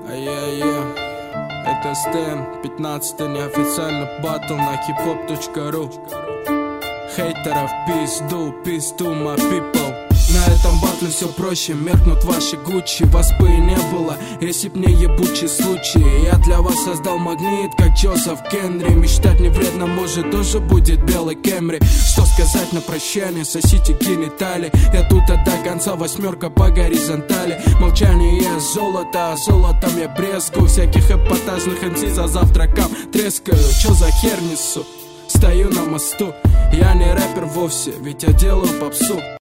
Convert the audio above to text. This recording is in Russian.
Это СТМ, 15-й неофициально батл на hiphop.ru. Хейтеров пизду, my people. На этом батле все проще, меркнут ваши Гуччи. Вас бы и не было, если б не ебучий случай. Я для вас создал магнит, как Джозеф Кенри. Мечтать не вредно, может тоже будет белый Кемри. Что сказать на прощание, сосите гениталии. Я тут до конца, 8 по горизонтали. Молчание золото, а золотом я брезгую. Всяких эпатажных МС за завтраком трескаю. Чё за хер несу? Стою на мосту, я не рэпер вовсе, ведь я делаю попсу.